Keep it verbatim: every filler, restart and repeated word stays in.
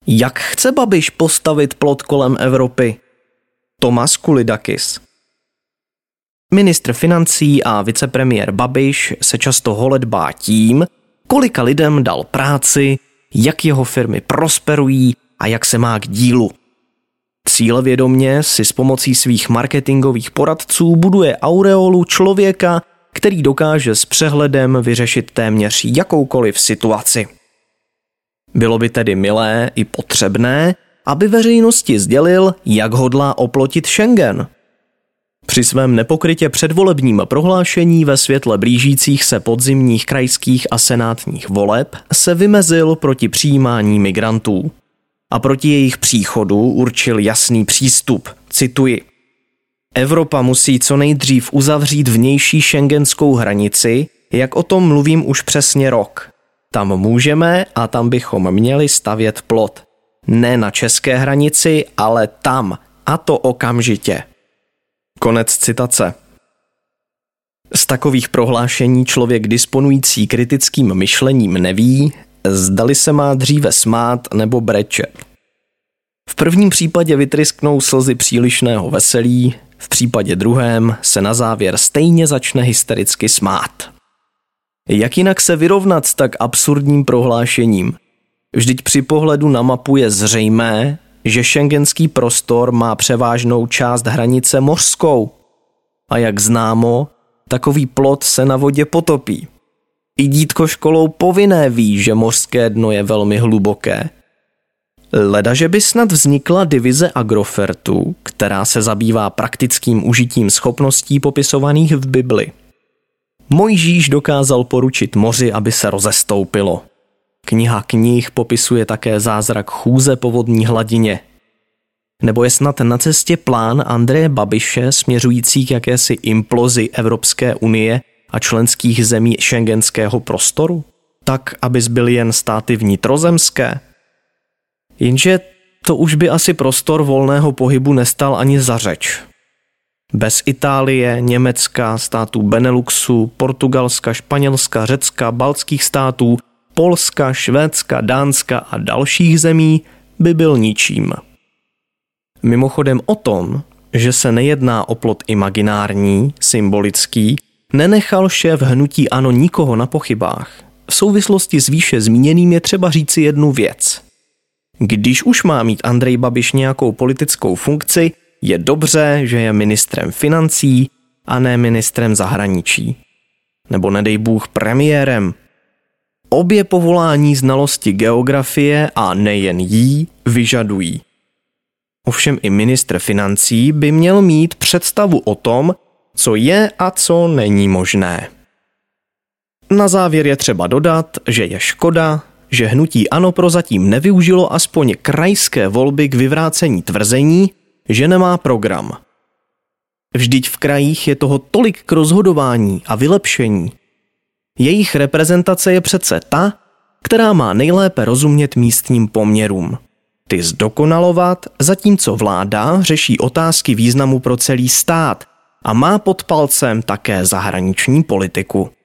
Jak chce Babiš postavit plot kolem Evropy? Tomas Kulidakis. Ministr financí a vicepremiér Babiš se často holedbá tím, kolika lidem dal práci, jak jeho firmy prosperují a jak se má k dílu. Cílevědomě si s pomocí svých marketingových poradců buduje aureolu člověka, který dokáže s přehledem vyřešit téměř jakoukoliv situaci. Bylo by tedy milé i potřebné, aby veřejnosti sdělil, jak hodlá oplotit Schengen. Při svém nepokrytě předvolebním prohlášení ve světle blížících se podzimních krajských a senátních voleb se vymezil proti přijímání migrantů. A proti jejich příchodu určil jasný přístup, cituji. Evropa musí co nejdřív uzavřít vnější schengenskou hranici, jak o tom mluvím už přesně rok. Tam můžeme a tam bychom měli stavět plot. Ne na české hranici, ale tam, a to okamžitě. Konec citace. Z takových prohlášení člověk disponující kritickým myšlením neví, zdali se má dříve smát nebo brečet. V prvním případě vytrysknou slzy přílišného veselí, v případě druhém se na závěr stejně začne hystericky smát. Jak jinak se vyrovnat s tak absurdním prohlášením? Vždyť při pohledu na mapu je zřejmé, že schengenský prostor má převážnou část hranice mořskou. A jak známo, takový plot se na vodě potopí. I dítko školou povinné ví, že mořské dno je velmi hluboké. Ledaže by snad vznikla divize Agrofertu, která se zabývá praktickým užitím schopností popisovaných v Bibli. Mojžíš dokázal poručit moři, aby se rozestoupilo. Kniha knih popisuje také zázrak chůze po vodní hladině. Nebo je snad na cestě plán Andreje Babiše směřující k jakési implozi Evropské unie a členských zemí schengenského prostoru? Tak, aby zbyly jen státy vnitrozemské? Jenže to už by asi prostor volného pohybu nestal ani za řeč. Bez Itálie, Německa, států Beneluxu, Portugalska, Španělska, Řecka, baltských států, Polska, Švédska, Dánska a dalších zemí by byl ničím. Mimochodem o tom, že se nejedná o plot imaginární, symbolický, nenechal šéf hnutí ANO nikoho na pochybách. V souvislosti s výše zmíněným je třeba říci jednu věc. Když už má mít Andrej Babiš nějakou politickou funkci, je dobře, že je ministrem financí a ne ministrem zahraničí. Nebo nedej Bůh premiérem. Obě povolání znalosti geografie a nejen jí vyžadují. Ovšem i ministr financí by měl mít představu o tom, co je a co není možné. Na závěr je třeba dodat, že je škoda, že hnutí ANO prozatím nevyužilo aspoň krajské volby k vyvrácení tvrzení, že nemá program. Vždyť v krajích je toho tolik k rozhodování a vylepšení. Jejich reprezentace je přece ta, která má nejlépe rozumět místním poměrům. Ty zdokonalovat, zatímco vláda řeší otázky významu pro celý stát a má pod palcem také zahraniční politiku.